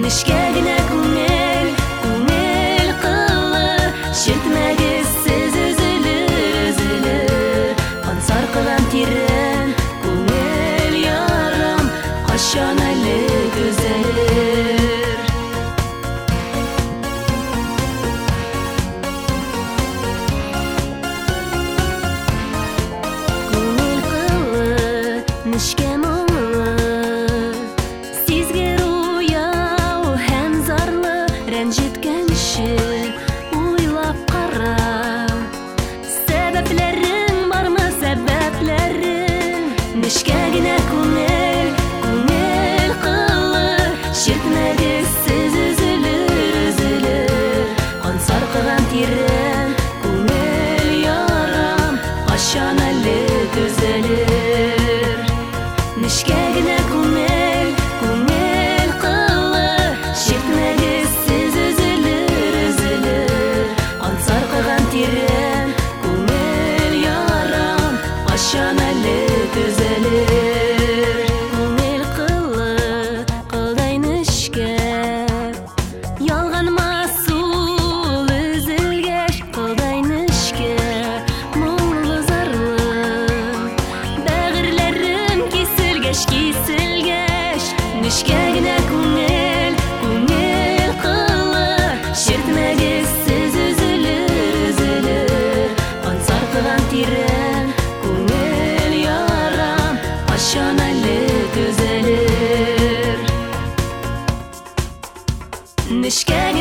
Нишке генә күңел кылы, шертмәгезсез өзелер. Кан саркыган тирән күңел ярым, качан әле төзәлер. Күңел кылы, нишке рәнҗеткәнче уйлап кара. Сәбәпләрең бармы, сәбәпләрең? Нишкә генә күңел кылы, шертмәгезсез өзелер. Кан саркыган тирән күңел ярам, качан әле төзәлер. Нишкә генә күңел кылы, шертмәгезсез тирән күңел ярам, качан әле төзәлер. Күңел кылы, кылдай нишкә, ялганма сул өзелгәч, кылдай нишкә, моңлы зарлы. Бәгырьләрем киселгәч, нишкә генә күңел кылы, шертмәгезсез тирән күңел ярам, качан әле төзәлер. Нишкә